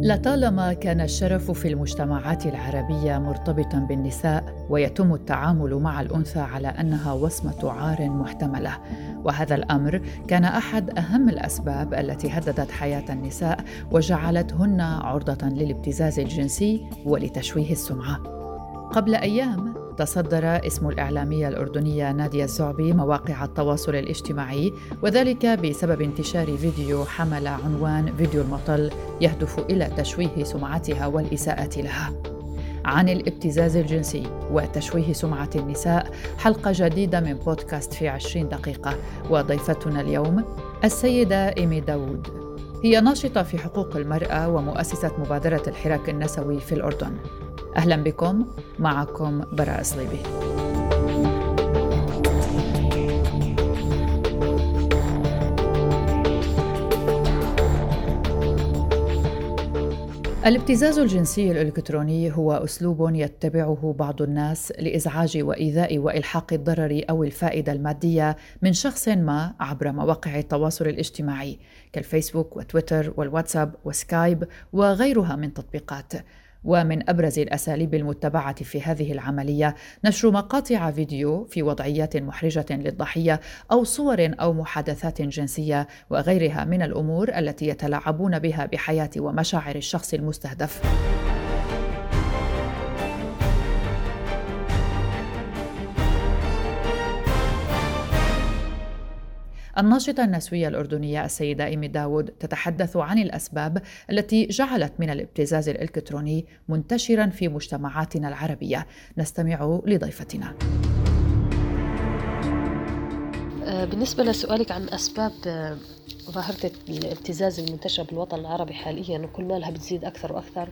لطالما كان الشرف في المجتمعات العربية مرتبطاً بالنساء، ويتم التعامل مع الأنثى على أنها وصمة عار محتملة، وهذا الأمر كان أحد أهم الأسباب التي هددت حياة النساء وجعلتهن عرضة للابتزاز الجنسي ولتشويه السمعة. قبل أيام تصدر اسم الإعلامية الأردنية نادية الزعبي مواقع التواصل الاجتماعي، وذلك بسبب انتشار فيديو حمل عنوان فيديو المطل يهدف إلى تشويه سمعتها والإساءة لها. عن الابتزاز الجنسي وتشويه سمعة النساء، حلقة جديدة من بودكاست في 20 دقيقة، وضيفتنا اليوم السيدة إيمي داود. هي ناشطة في حقوق المرأة ومؤسسة مبادرة الحراك النسوي في الأردن. أهلا بكم، معكم براء صليبي. الابتزاز الجنسي الإلكتروني هو أسلوب يتبعه بعض الناس لإزعاج وإيذاء وإلحاق الضرر أو الفائدة المادية من شخص ما عبر مواقع التواصل الاجتماعي كالفيسبوك وتويتر والواتساب وسكايب وغيرها من تطبيقات. ومن أبرز الأساليب المتبعة في هذه العملية نشر مقاطع فيديو في وضعيات محرجة للضحية أو صور أو محادثات جنسية وغيرها من الأمور التي يتلاعبون بها بحياة ومشاعر الشخص المستهدف. الناشطة النسوية الأردنية السيدة إيمي داود تتحدث عن الأسباب التي جعلت من الابتزاز الإلكتروني منتشراً في مجتمعاتنا العربية. نستمع لضيفتنا. بالنسبة لسؤالك عن أسباب ظاهرة الابتزاز المنتشرة بالوطن العربي حالياً وكل ما لها بتزيد أكثر وأكثر،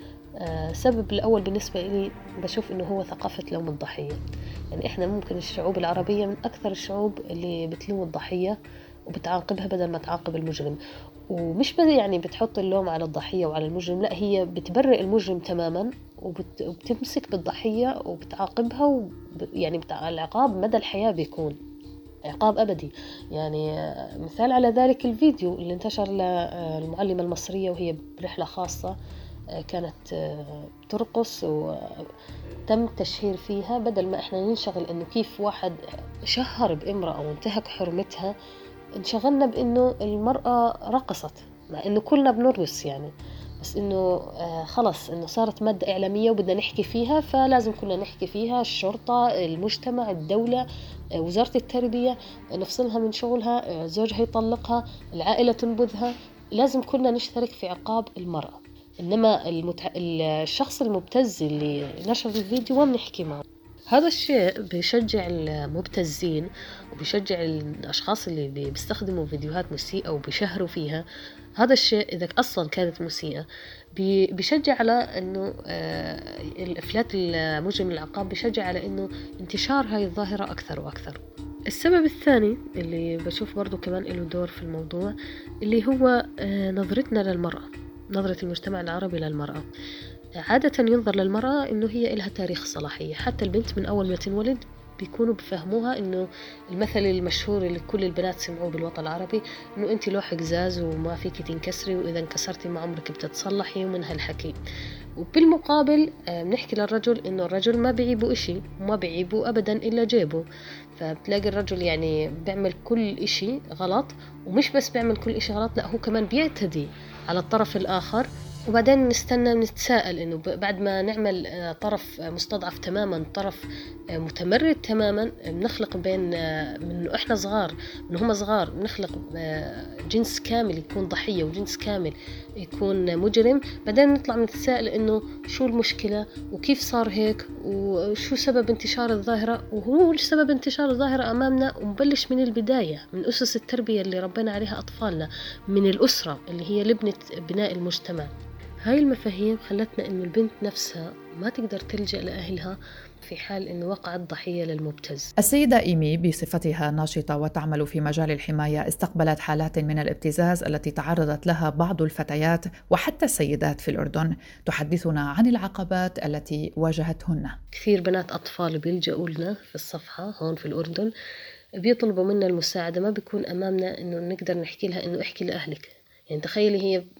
السبب الأول بالنسبة لي بشوف إنه هو ثقافة لوم الضحية. يعني إحنا ممكن الشعوب العربية من أكثر الشعوب اللي بتلوم الضحية وبتعاقبها بدل ما تعاقب المجرم، ومش بس يعني بتحط اللوم على الضحية وعلى المجرم، لا هي بتبرئ المجرم تماماً وبتمسك بالضحية وبتعاقبها، يعني العقاب مدى الحياة بيكون عقاب أبدي. يعني مثال على ذلك الفيديو اللي انتشر للمعلمة المصرية وهي برحلة خاصة، كانت ترقص وتم تشهير فيها، بدل ما احنا ننشغل انه كيف واحد شهر بامرأة وانتهك حرمتها، انشغلنا بانه المرأة رقصت، مع انه كلنا بنرقص يعني، بس انه خلص انه صارت مادة اعلامية وبدنا نحكي فيها، فلازم كلنا نحكي فيها. الشرطة، المجتمع، الدولة، وزارة التربية نفصلها من شغلها، زوجها يطلقها، العائلة تنبذها، لازم كلنا نشترك في عقاب المرأة. إنما الشخص المبتز اللي نشر الفيديو ما بنحكي معه. هذا الشيء بيشجع المبتزين وبيشجع الأشخاص اللي بيستخدموا فيديوهات مسيئة وبيشهروا فيها. هذا الشيء إذا أصلا كانت مسيئة بيشجع على إنه الإفلات المجرم العقاب، بيشجع على إنه انتشار هاي الظاهرة أكثر وأكثر. السبب الثاني اللي بشوف برضو كمان له دور في الموضوع اللي هو نظرتنا للمرأة، نظرة المجتمع العربي للمرأة. عادة ينظر للمرأة إنه هي إلها تاريخ صلاحية، حتى البنت من أول ما تنولد بيكونوا بفهموها إنه المثل المشهور اللي كل البنات سمعوه بالوطن العربي، إنه أنت لوح قزاز وما فيك تنكسري، وإذا انكسرتي ما عمرك بتتصلحي، ومن هالحكي. وبالمقابل بنحكي للرجل إنه الرجل ما بيعيبه إشي وما بيعيبه أبدا إلا جيبه. فبتلاقي الرجل يعني بيعمل كل إشي غلط، ومش بس بيعمل كل إشي غلط، لا هو كمان بيعتدي على الطرف الآخر. وبعدين نستنى نتساءل إنه بعد ما نعمل طرف مستضعف تماما، طرف متمرد تماما، بنخلق بين من إحنا صغار، من هم صغار بنخلق جنس كامل يكون ضحية وجنس كامل يكون مجرم. بعدين نطلع نتساءل إنه شو المشكلة وكيف صار هيك وشو سبب انتشار الظاهرة، وهو سبب انتشار الظاهرة أمامنا. ونبلش من البداية، من أسس التربية اللي ربنا عليها أطفالنا، من الأسرة اللي هي لبنة بناء المجتمع. هاي المفاهيم خلتنا إنه البنت نفسها ما تقدر تلجأ لأهلها في حال إنه وقعت ضحية للمبتز. السيدة إيمي بصفتها ناشطة وتعمل في مجال الحماية استقبلت حالات من الابتزاز التي تعرضت لها بعض الفتيات وحتى السيدات في الأردن. تحدثنا عن العقبات التي واجهتهن. كثير بنات أطفال بيلجأوا لنا في الصفحة هون في الأردن، بيطلبوا منا المساعدة، ما بيكون أمامنا إنه نقدر نحكي لها إنه احكي لأهلك. يعني تخيلي هي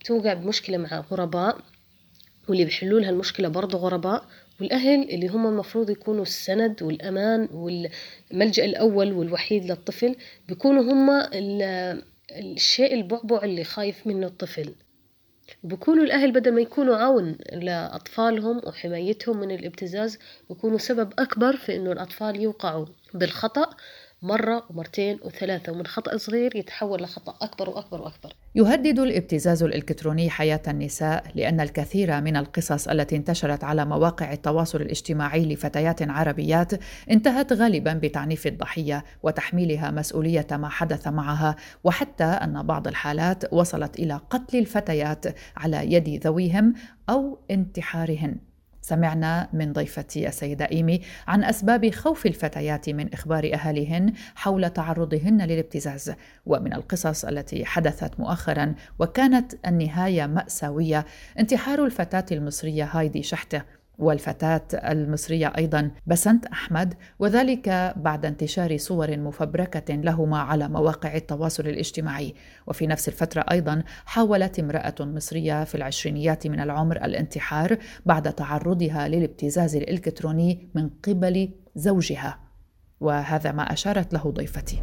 توقع بمشكلة مع غرباء، واللي بيحلوا لها المشكلة برضو غرباء، والأهل اللي هم المفروض يكونوا السند والأمان والملجأ الأول والوحيد للطفل، بيكونوا هم الشيء البعبع اللي خايف منه الطفل. بيكونوا الأهل بدل ما يكونوا عون لأطفالهم وحمايتهم من الابتزاز، بيكونوا سبب أكبر في إنه الأطفال يوقعوا بالخطأ مرة ومرتين وثلاثة، ومن خطأ صغير يتحول لخطأ أكبر وأكبر وأكبر. يهدد الابتزاز الإلكتروني حياة النساء، لأن الكثير من القصص التي انتشرت على مواقع التواصل الاجتماعي لفتيات عربيات انتهت غالباً بتعنيف الضحية وتحميلها مسؤولية ما حدث معها، وحتى أن بعض الحالات وصلت إلى قتل الفتيات على يد ذويهم أو انتحارهن. سمعنا من ضيفتي السيدة إيمي عن أسباب خوف الفتيات من إخبار أهاليهن حول تعرضهن للابتزاز، ومن القصص التي حدثت مؤخرا وكانت النهاية مأساوية انتحار الفتاة المصرية هايدي شحتة، والفتاة المصرية أيضا بسنت أحمد، وذلك بعد انتشار صور مفبركة لهما على مواقع التواصل الاجتماعي. وفي نفس الفترة أيضا حاولت امرأة مصرية في العشرينيات من العمر الانتحار بعد تعرضها للابتزاز الإلكتروني من قبل زوجها، وهذا ما أشارت له ضيفتي.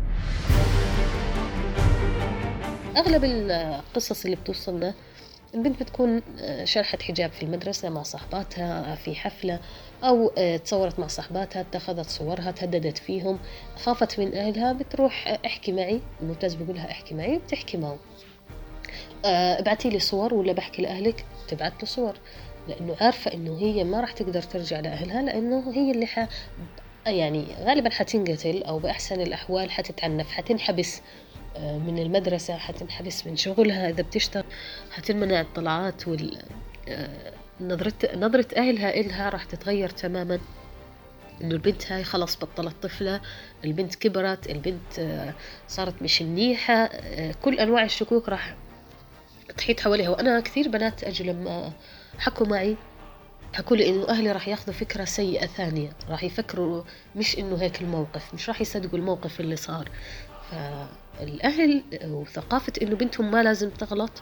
أغلب القصص اللي بتوصلنا البنت بتكون شرحت حجاب في المدرسة مع صحباتها في حفلة، أو تصورت مع صحباتها، اتخذت صورها، تهددت فيهم، خافت من أهلها، بتروح احكي معي، الممتاز بيقولها احكي معي، بتحكي معه، ابعتي لي صور، ولا بحكي لأهلك، تبعت له صور، لأنه عارفة إنه هي ما راح تقدر ترجع لأهلها، لأنه هي اللي يعني غالبا حتنقتل، أو بأحسن الأحوال حتتعنف، حتنحبس من المدرسة، حتنحبس من شغلها إذا بتشتغل، حتمنع الطلعات، نظرة أهلها إلها راح تتغير تماما، إنه البنت هاي خلاص بطلت طفلة، البنت كبرت، البنت صارت مش منيحة، كل أنواع الشكوك راح تحيط حواليها. وأنا كثير بنات أجي لما حكوا معي حكوا لي إنه أهلي راح ياخذوا فكرة سيئة ثانية، راح يفكروا مش إنه هيك الموقف، مش راح يصدقوا الموقف اللي صار. فالأهل وثقافة إنه بنتهم ما لازم تغلط،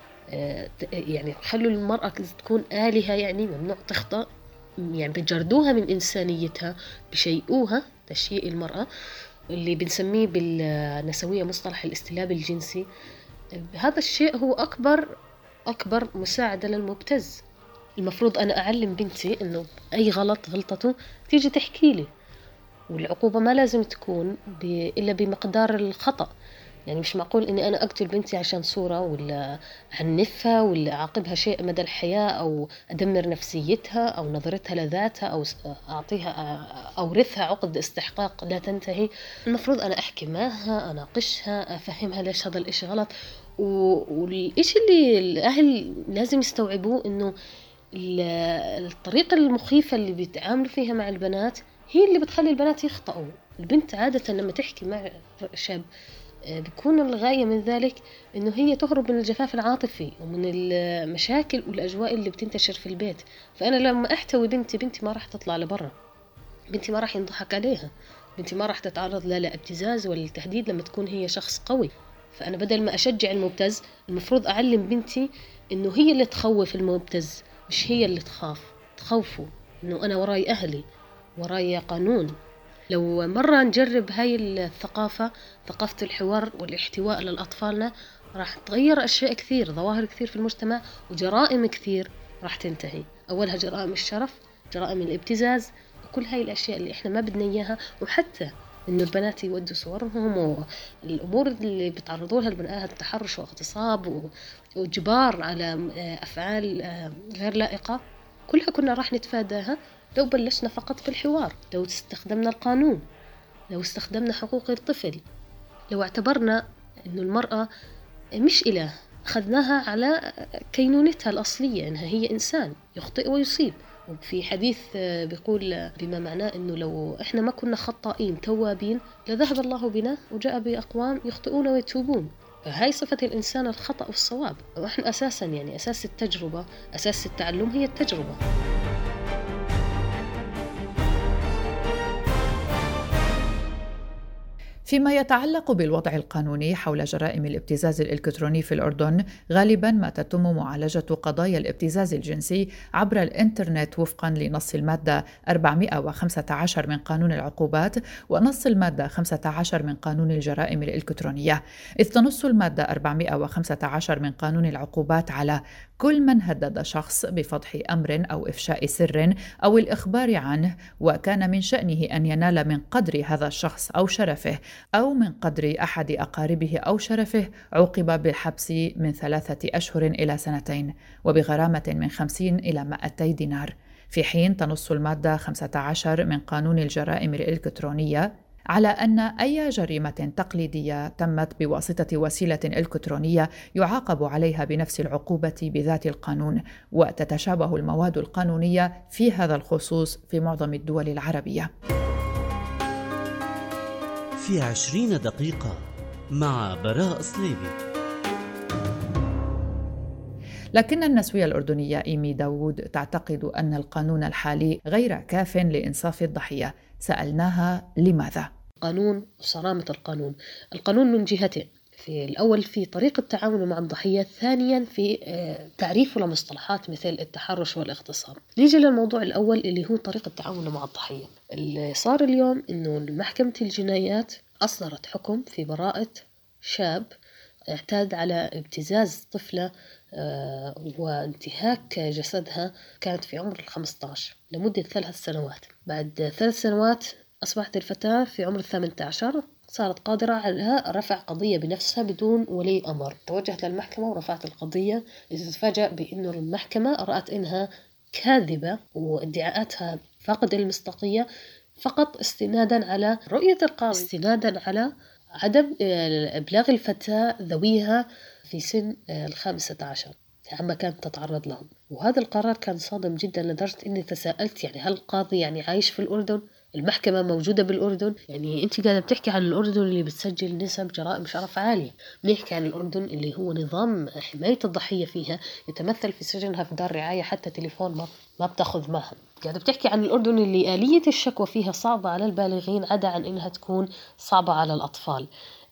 يعني خلوا المرأة تكون آلهة، يعني ممنوع تخطأ، يعني بجردوها من إنسانيتها، بشيئوها تشيء المرأة اللي بنسميه بالنسوية مصطلح الاستلاب الجنسي. هذا الشيء هو أكبر مساعدة للمبتز. المفروض أنا أعلم بنتي إنه أي غلط غلطته تيجي تحكي لي، والعقوبة ما لازم تكون إلا بمقدار الخطأ. يعني مش معقول إني أنا أقتل بنتي عشان صورة، ولا أعنفها، ولا أعاقبها شيء مدى الحياة، أو أدمر نفسيتها أو نظرتها لذاتها، أو أعطيها أورثها عقد استحقاق لا تنتهي. المفروض أنا أحكي معها، أناقشها، أفهمها ليش هذا الإشي غلط. والإشي اللي الأهل لازم يستوعبوه إنه الطريقة المخيفة اللي بيتعاملوا فيها مع البنات هي اللي بتخلي البنات يخطئوا. البنت عادة لما تحكي مع شاب بيكون الغاية من ذلك إنه هي تهرب من الجفاف العاطفي ومن المشاكل والأجواء اللي بتنتشر في البيت. فأنا لما أحتوي بنتي ما راح تطلع لبرا، بنتي ما راح ينضحك عليها، بنتي ما راح تتعرض لا لابتزاز ولا لتهديد لما تكون هي شخص قوي. فأنا بدل ما أشجع المبتز المفروض أعلم بنتي إنه هي اللي تخوف المبتز، مش هي اللي تخوفه، إنه أنا وراي أهلي، وراي قانون. لو مرة نجرب هاي الثقافة، ثقافة الحوار والاحتواء للأطفالنا، راح تغير أشياء كثير، ظواهر كثير في المجتمع، وجرائم كثير راح تنتهي. أولها جرائم الشرف، جرائم الابتزاز، وكل هاي الأشياء اللي إحنا ما بدنا إياها. وحتى إنه البنات يودوا صورهم، والأمور اللي بيتعرضوا لها البنات، التحرش واغتصاب وإجبار على أفعال غير لائقة، كلها كنا راح نتفاداها لو بلشنا فقط بالحوار، لو استخدمنا القانون، لو استخدمنا حقوق الطفل، لو اعتبرنا إنه المرأة مش إله، أخذناها على كينونتها الأصلية، إنها هي إنسان يخطئ ويصيب. وفي حديث بيقول بما معناه إنه لو إحنا ما كنا خطائين توابين لذهب الله بنا وجاء بأقوام يخطئون ويتوبون. فهاي صفة الإنسان، الخطأ والصواب. وإحنا أساساً يعني أساس التجربة، أساس التعلم هي التجربة. فيما يتعلق بالوضع القانوني حول جرائم الابتزاز الإلكتروني في الأردن، غالباً ما تتم معالجة قضايا الابتزاز الجنسي عبر الإنترنت وفقاً لنص المادة 415 من قانون العقوبات ونص المادة 15 من قانون الجرائم الإلكترونية، إذ تنص المادة 415 من قانون العقوبات على كل من هدد شخص بفضح أمر أو إفشاء سر أو الإخبار عنه، وكان من شأنه أن ينال من قدر هذا الشخص أو شرفه أو من قدر أحد أقاربه أو شرفه، عوقب بالحبس من 3 أشهر إلى 2 وبغرامة من 50 إلى 200 دينار. في حين تنص المادة 15 من قانون الجرائم الإلكترونية على أن أي جريمة تقليدية تمت بواسطة وسيلة إلكترونية يعاقب عليها بنفس العقوبة بذات القانون، وتتشابه المواد القانونية في هذا الخصوص في معظم الدول العربية. في 20 دقيقة مع براء صليبي. لكن النسوية الأردنية إيمي داوود تعتقد أن القانون الحالي غير كاف لإنصاف الضحية. سألناها لماذا؟ قانون وصرامة القانون من جهتين: في الأول في طريقة التعامل مع الضحية، ثانيا في تعريفه لمصطلحات مثل التحرش والاغتصاب. نيجي للموضوع الأول اللي هو طريقة التعامل مع الضحية. اللي صار اليوم إنه محكمة الجنايات أصدرت حكم في براءة شاب اعتاد على ابتزاز طفلة وانتهاك جسدها، كانت في عمر 15 لمدة 3 سنوات. بعد 3 سنوات أصبحت الفتاة في عمر 18، صارت قادرة على رفع قضية بنفسها بدون ولي أمر. توجهت للمحكمة ورفعت القضية، إذ تفاجأ بأنه المحكمة رأت إنها كاذبة وادعاءاتها فاقدة المصداقية، فقط استنادا على رؤية القاضي، استنادا على عدم إبلاغ الفتاة ذويها في سن 15 عما كانت تتعرض لهم. وهذا القرار كان صادم جدا لدرجة إني تساءلت، يعني هل القاضي عايش في الأردن؟ المحكمة موجودة بالأردن؟ أنت قاعدة بتحكي عن الأردن اللي بتسجل نسب جرائم شرف عالية، بنحكي عن الأردن اللي هو نظام حماية الضحية فيها يتمثل في سجنها في دار رعاية، حتى تليفون ما بتاخذ معها. قاعدة بتحكي عن الأردن اللي آلية الشكوى فيها صعبة على البالغين عدا عن إنها تكون صعبة على الأطفال.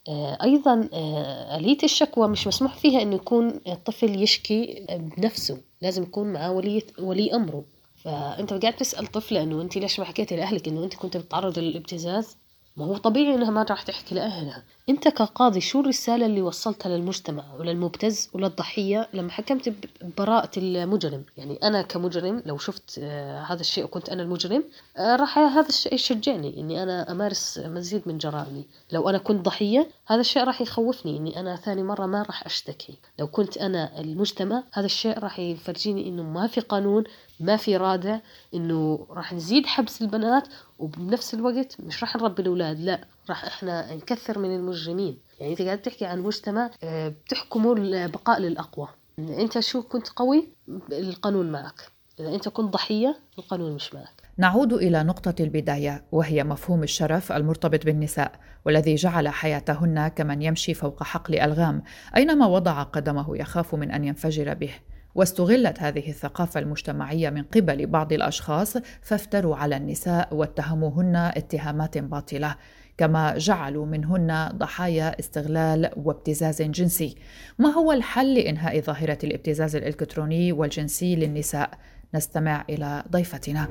أيضا آلية الشكوى مش مسموح فيها إنه يكون الطفل يشكي بنفسه، لازم يكون معه ولي أمره. فأنت قاعد تسأل طفلة إنه أنت ليش ما حكيتي لأهلك إنه أنت كنت بتتعرض للابتزاز؟ ما هو طبيعي إنها ما راح تحكي لأهلها. أنت كقاضي شو الرسالة اللي وصلتها للمجتمع وللمبتز وللضحية لما حكمت ببراءة المجرم؟ أنا كمجرم لو شفت هذا الشيء وكنت أنا المجرم، راح هذا الشيء يشجعني إني أنا أمارس مزيد من جرائمي. لو أنا كنت ضحية هذا الشيء راح يخوفني إني أنا ثاني مرة ما راح أشتكي. لو كنت أنا المجتمع هذا الشيء راح يفرجيني إنه ما في قانون، ما في رادع، إنه راح نزيد حبس البنات وبنفس الوقت مش راح نربي الأولاد، لا راح إحنا نكثر من المجرمين. أنت قاعد تحكي عن مجتمع بتحكمه البقاء للأقوى. أنت شو كنت قوي القانون معك، إذا أنت كنت ضحية القانون مش معك. نعود إلى نقطة البداية، وهي مفهوم الشرف المرتبط بالنساء، والذي جعل حياتهن كمن يمشي فوق حقل ألغام، أينما وضع قدمه يخاف من أن ينفجر به. واستغلت هذه الثقافة المجتمعية من قبل بعض الأشخاص فافتروا على النساء واتهموهن اتهامات باطلة، كما جعلوا منهن ضحايا استغلال وابتزاز جنسي. ما هو الحل لإنهاء ظاهرة الابتزاز الإلكتروني والجنسي للنساء؟ نستمع إلى ضيفتنا.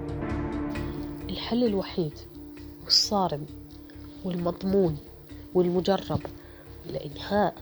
الحل الوحيد والصارم والمضمون والمجرب لإنهاء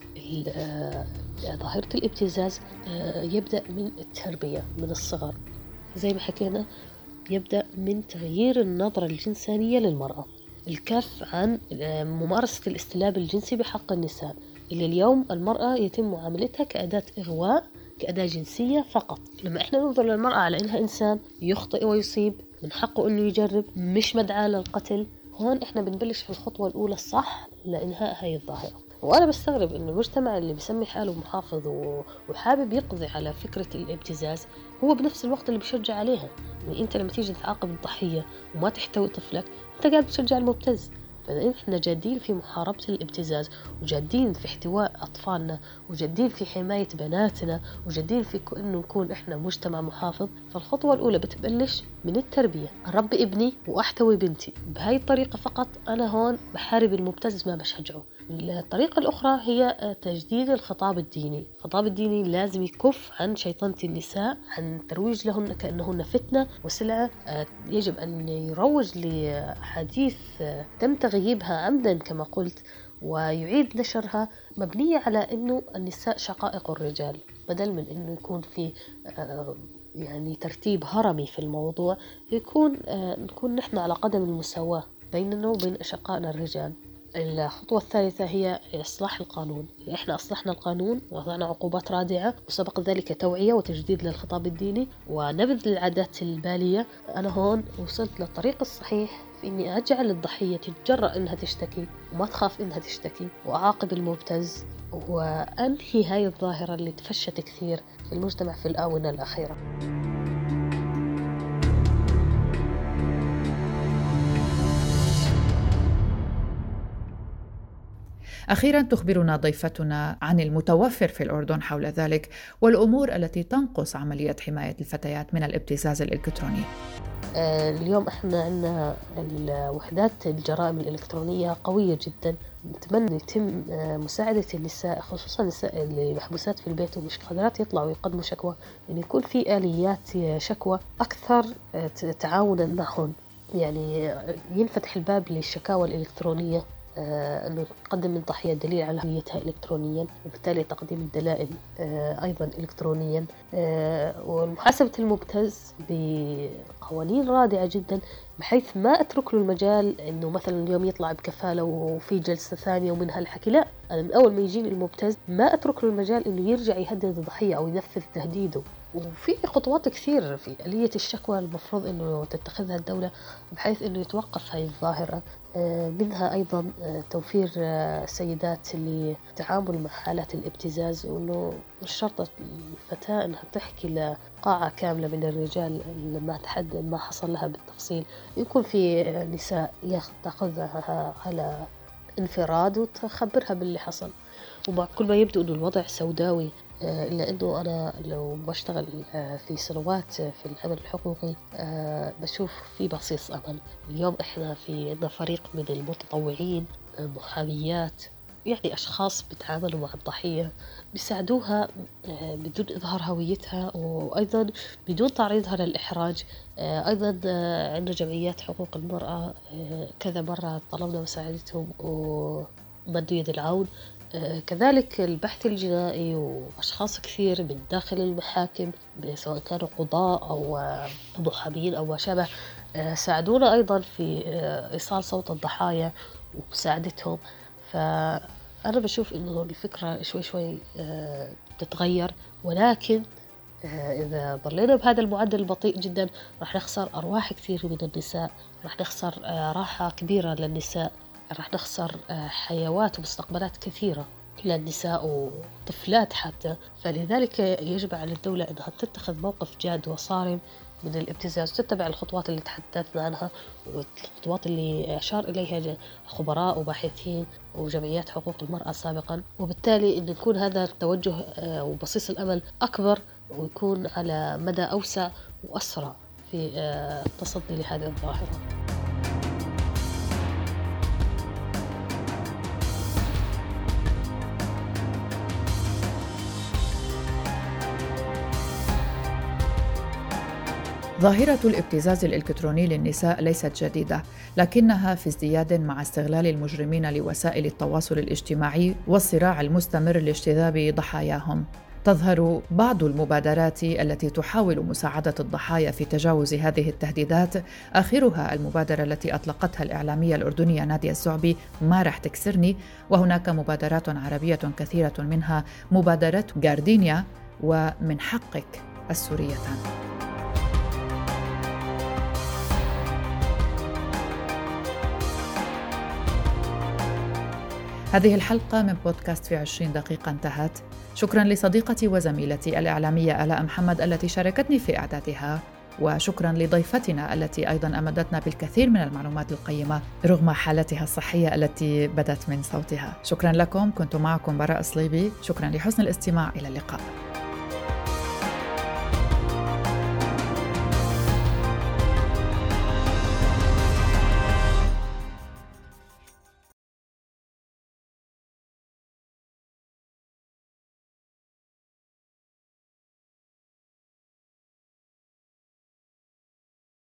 ظاهرة الابتزاز يبدأ من التربية من الصغر. زي ما حكينا، يبدأ من تغيير النظرة الجنسانية للمرأة، الكف عن ممارسة الاستلاب الجنسي بحق النساء، اللي اليوم المرأة يتم معاملتها كأداة إغواء، كأداة جنسية فقط. لما إحنا ننظر للمرأة على إنها إنسان يخطئ ويصيب، من حقه إنه يجرب، مش مدعاة للقتل، هون إحنا بنبلش في الخطوة الأولى الصح لإنهاء هاي الظاهرة. وأنا بستغرب إنه المجتمع اللي بيسمي حاله محافظ وحابب يقضي على فكرة الابتزاز هو بنفس الوقت اللي بيشجع عليها. أنت لما تيجي تعاقب الضحية وما تحتوي طفلك، أنت قاعد بتشجع المبتز. فإذا إحنا جادين في محاربة الابتزاز وجادين في احتواء أطفالنا وجادين في حماية بناتنا وجادين في إنه نكون إحنا مجتمع محافظ، فالخطوة الأولى بتبلش من التربية. أربي ابني وأحتوي بنتي بهاي الطريقة فقط، أنا هون بحارب المبتز ما بشجعه. الطريقة الأخرى هي تجديد الخطاب الديني. الخطاب الديني لازم يكف عن شيطنة النساء، عن ترويج لهن كأنهن فتنة وسلعة. يجب أن يروج لحديث تم تغييبها عمدا كما قلت، ويعيد نشرها مبنية على أنه النساء شقائق الرجال، بدل من أنه يكون في يعني ترتيب هرمي في الموضوع، نكون نحن على قدم المساواة بيننا وبين أشقائنا الرجال. الخطوة الثالثة هي إصلاح القانون. إحنا أصلحنا القانون ووضعنا عقوبات رادعة، وسبق ذلك توعية وتجديد للخطاب الديني ونبذ العادات البالية. أنا هون وصلت للطريق الصحيح في إني أجعل الضحية تتجرأ إنها تشتكي وما تخاف إنها تشتكي، وأعاقب المبتز، وأنهي هاي الظاهرة اللي تفشت كثير في المجتمع في الآونة الأخيرة. أخيراً تخبرنا ضيفتنا عن المتوفر في الأردن حول ذلك والأمور التي تنقص عملية حماية الفتيات من الابتزاز الإلكتروني. اليوم احنا عندنا الوحدات الجرائم الإلكترونية قوية جدا. نتمنى يتم مساعدة النساء، خصوصا النساء اللي محبوسات في البيت ومش قادرات يطلعوا ويقدموا شكوى، يعني يكون في آليات شكوى أكثر تعاونا معهم. يعني ينفتح الباب للشكاوى الإلكترونية، أنه تقدم الضحية دليل على هويتها إلكترونيا، وبالتالي تقديم الدلائل أيضا إلكترونيا، ومحاسبة المبتز بقوانين رادعة جدا، بحيث ما أترك له المجال أنه مثلا اليوم يطلع بكفالة وفي جلسة ثانية ومنها الحكي. لا، أنا من أول ما يجيني المبتز ما أترك له المجال أنه يرجع يهدد الضحية أو ينفذ تهديده. وفي خطوات كثير في آلية الشكوى المفروض أنه تتخذها الدولة بحيث أنه يتوقف هاي الظاهرة. منها أيضا توفير سيدات للتعامل مع حالات الابتزاز، وأنه مش شرط الفتاة أنها تحكي لقاعة كاملة من الرجال لما تحدد ما حصل لها بالتفصيل. يكون في نساء تأخذها على انفراد وتخبرها باللي حصل، ومع كل ما يبدو أنه الوضع سوداوي، إلا أنه أنا لو بشتغل في سنوات في العمل الحقوقي بشوف في بصيص أمل. اليوم إحنا عندنا فريق من المتطوعين، محاميات، يعني أشخاص بيتعاملوا مع الضحية، بيساعدوها بدون إظهار هويتها وأيضا بدون تعريضها للإحراج. أيضا عندنا جمعيات حقوق المرأة كذا مرة طلبنا مساعدتهم ومدوا يد العون. كذلك البحث الجنائي وأشخاص كثير من داخل المحاكم سواء كانوا قضاء أو محامين أو ما شابه ساعدونا أيضا في إيصال صوت الضحايا ومساعدتهم. فأنا بشوف إنه الفكرة شوي شوي تتغير، ولكن إذا ظلينا بهذا المعدل البطيء جدا راح نخسر أرواح كثير من النساء، راح نخسر راحة كبيرة للنساء، راح نخسر حيوات ومستقبلات كثيرة للنساء وطفلات حتى. فلذلك يجب على الدولة أنها تتخذ موقف جاد وصارم من الابتزاز، تتبع الخطوات اللي تحدثنا عنها والخطوات اللي أشار إليها خبراء وباحثين وجمعيات حقوق المرأة سابقا، وبالتالي أن يكون هذا التوجه وبصيص الأمل أكبر ويكون على مدى أوسع وأسرع في التصدي لهذه الظاهرة. ظاهرة الابتزاز الإلكتروني للنساء ليست جديدة، لكنها في ازدياد مع استغلال المجرمين لوسائل التواصل الاجتماعي والصراع المستمر لاجتذاب ضحاياهم. تظهر بعض المبادرات التي تحاول مساعدة الضحايا في تجاوز هذه التهديدات، آخرها المبادرة التي أطلقتها الإعلامية الأردنية نادية الزعبي ما رح تكسرني، وهناك مبادرات عربية كثيرة منها مبادرة غاردينيا ومن حقك السوريتان. هذه الحلقة من بودكاست في 20 دقيقة انتهت. شكراً لصديقتي وزميلتي الإعلامية آلاء محمد التي شاركتني في إعدادها، وشكرا لضيفتنا التي أيضا أمدتنا بالكثير من المعلومات القيمة رغم حالتها الصحية التي بدت من صوتها. شكرا لكم، كنت معكم براء صليبي، شكرا لحسن الاستماع، إلى اللقاء.